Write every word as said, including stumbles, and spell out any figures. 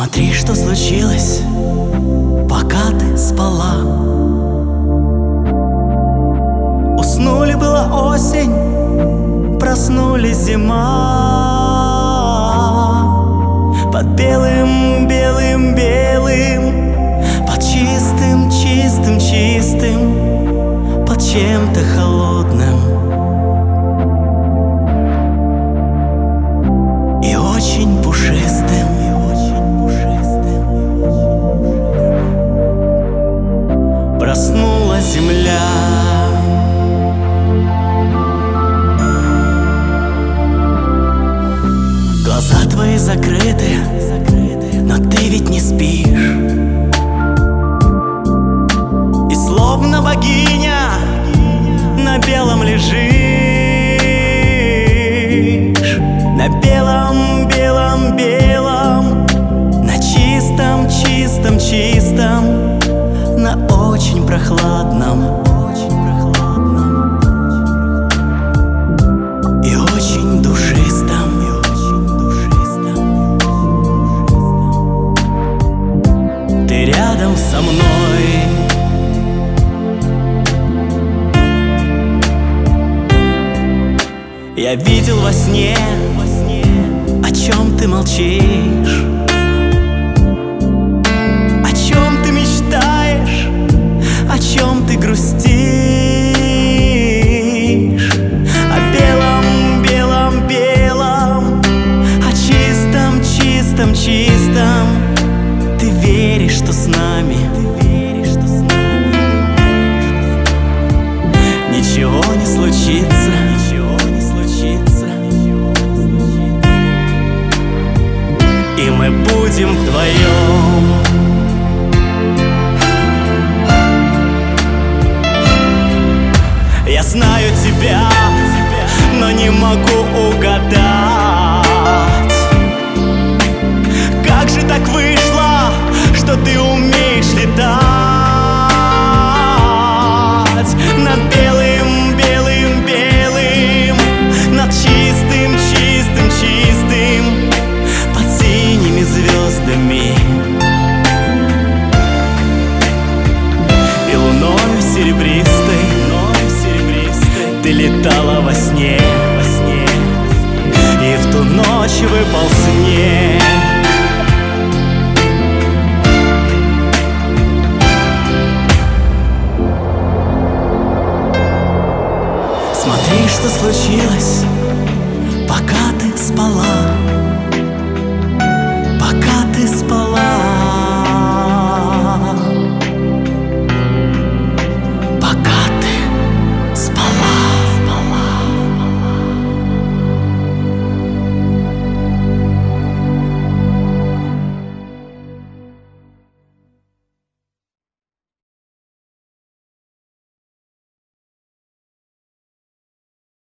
Смотри, что случилось, пока ты спала. Уснули, была осень, проснулись зима. Под белым, белым, белым, под чистым, чистым, чистым, под чем-то холодным и очень пушистым. Проснулась земля. Глаза твои закрыты, но ты ведь не спишь. И словно богиня на белом лежишь. На белом, белом, белом, на чистом, чистом, чистом, на очень прохладном, очень прохладном и очень душистом, и очень душистом. Ты рядом со мной. Я видел во сне, о чем ты молчишь, о чем ты мечтаешь, о чем ты грустишь. О белом, белом, белом, о чистом, чистом, чистом. Ты веришь, что с нами, ты веришь, что с нами ничего не случится, ничего не случится, и мы будем вдвоем. Я знаю тебя, но не могу угадать. Как же так вышло, что ты умеешь летать над белым, белым, белым, над чистым, чистым, чистым, под синими звездами и луною серебристой. Ты летала во сне, во сне, и в ту ночь выпал снег. Смотри, что случилось, пока ты спала, пока ты спала.